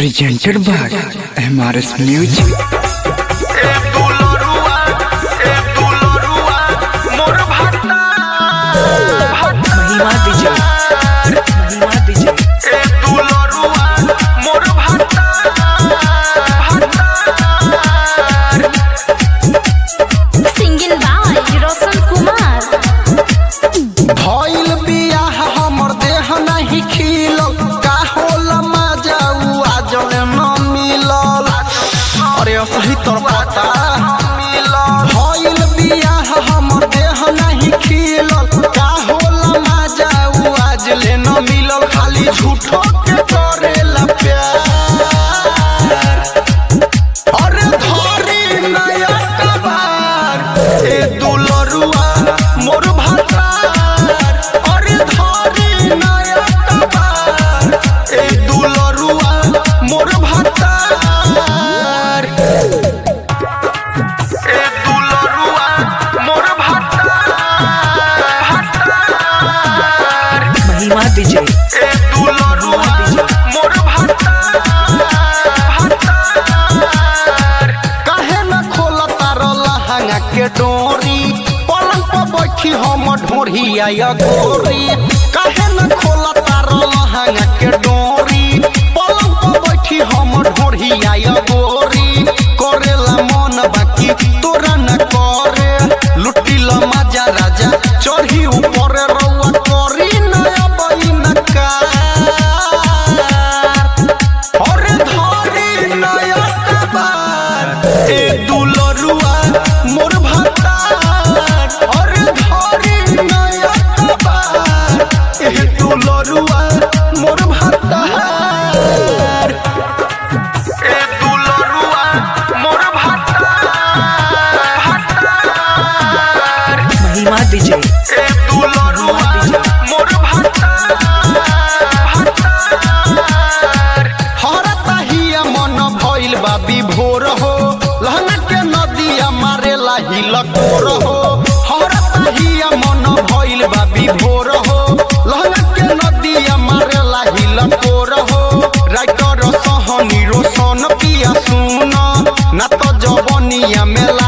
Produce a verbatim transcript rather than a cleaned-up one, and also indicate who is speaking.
Speaker 1: presented by M R S Music.
Speaker 2: Mahima DJ Mahima DJ
Speaker 3: singing by Roshan Kumar.
Speaker 4: भइल बियाह हमर देह नहीं खिलल का होला मजा उ आजल न मिलल। अरे सही तोर पता भइल बियाह हमर देह नहीं खिलल का होला मजा उ आजल न मिलल। खाली झूठो के करेला प्यार अरे धरी नया कबार ए दुलरुआ मोर भातार। अरे धरी नया कबार ए दुलरुआ मोर भातार। ए दुलरुआ मोर भातार
Speaker 2: महिमा डीजे
Speaker 4: ए दुलरुआ मोर भातार। काहे न खोला तार लहंगा के डोरी पलंग पर बैठी हम ढोरी आया गोरी। काहे न खोला तार लहंगा के डोरी पलंग पर बैठी हम ढोरी आया गोरी। करेला मन बाकी तोरा न करे लुटिल मजा राजा चढ़ी ऊपर रउआ करी नया बहिन का। अरे धरी नया कबार ए दुलरुआ मोर भातार। अरे धरी नया कबार ए दुलरुआ मोर भातार। ए दुलरुआ मोर भातार।
Speaker 2: महिमा डीजे
Speaker 4: ए दुलरुआ मोर भातार। हरताहिया मन भइल बा विभोर हो लहंगा के नदिया मारेला हिलकोर हो। हरताहिया मन भइल बा विभोर हो लहंगा के नदिया मारेला हिलकोर हो। राइटर सहनी रोशन पिया सुन ना तो जवनिया मेला